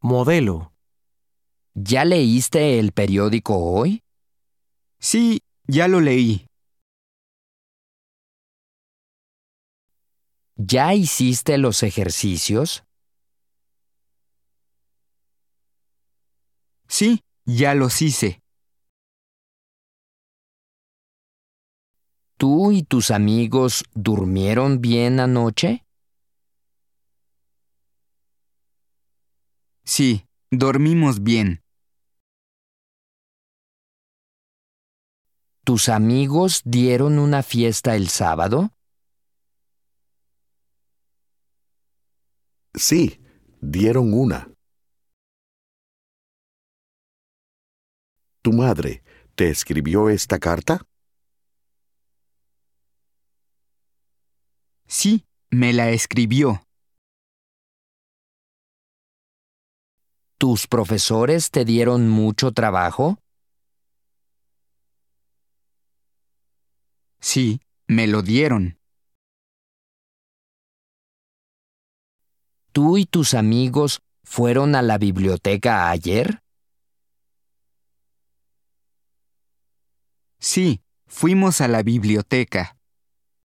Modelo. ¿Ya leíste el periódico hoy? Sí, ya lo leí. ¿Ya hiciste los ejercicios? Sí, ya los hice. ¿Tú y tus amigos durmieron bien anoche? Sí, dormimos bien. ¿Tus amigos dieron una fiesta el sábado? Sí, dieron una. ¿Tu madre te escribió esta carta? Sí, me la escribió. ¿Tus profesores te dieron mucho trabajo? Sí, me lo dieron. ¿Tú y tus amigos fueron a la biblioteca ayer? Sí, fuimos a la biblioteca.